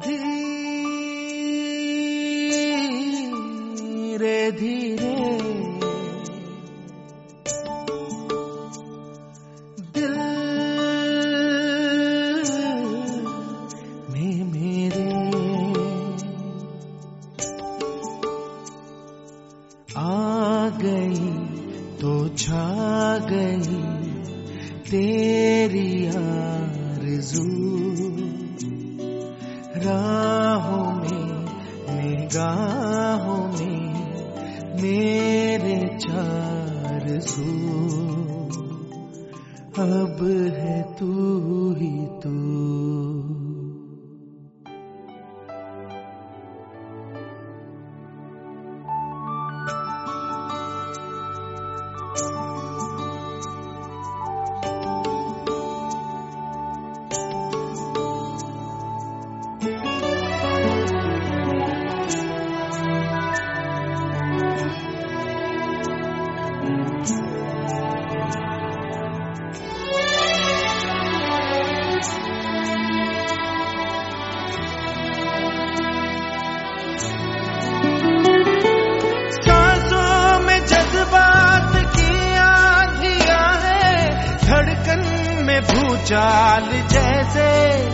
धीरे धीरे दिल में मेरे आ गई तो छा गई तेरी आरज़ू, राहों में निगाहों में मेरे चार सू, अब है तू ही तू। भूचाल जैसे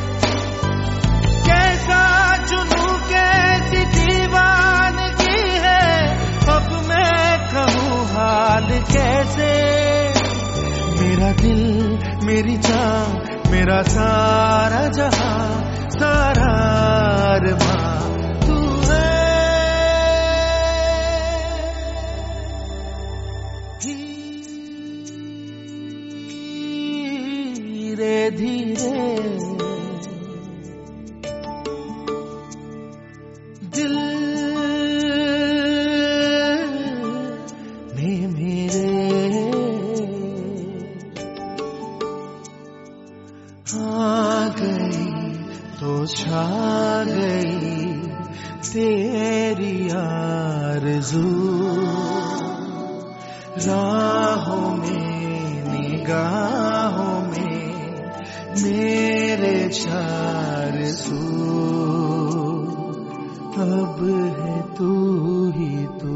कैसा चुनू कैसी दीवानगी है, अब मैं कहूँ हाल कैसे। मेरा दिल मेरी जान मेरा सारा जहां सारा अरमां तू है। धीरे धीरे दिल में मेरे आ गई तो छा गई तेरी आरज़ू, राहों में निगाहों में मेरे चार सू, अब है तू ही तू।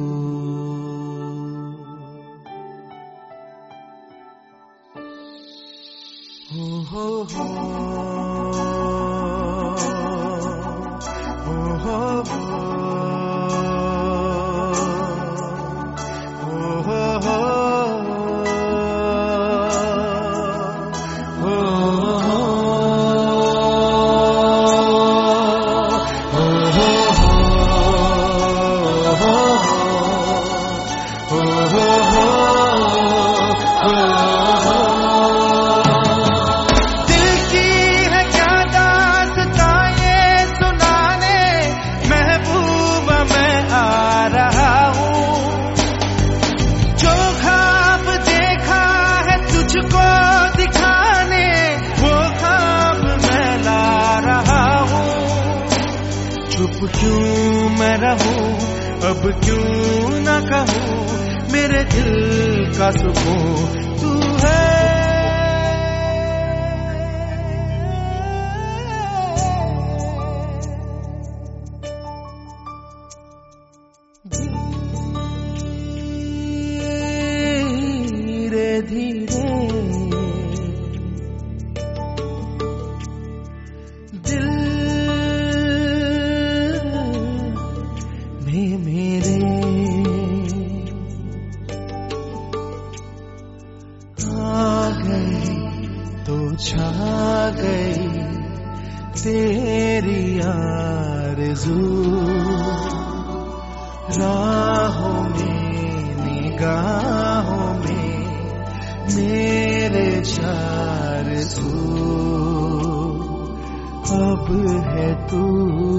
हो हो क्यों मैं रहूं अब क्यों ना कहूं, मेरे दिल का सुकून तू है। धीरे धीरे दिल मेरे आ गई तो छा गई तेरी आरज़ू, राहों में निगाहों में मेरे चार सू, अब है तू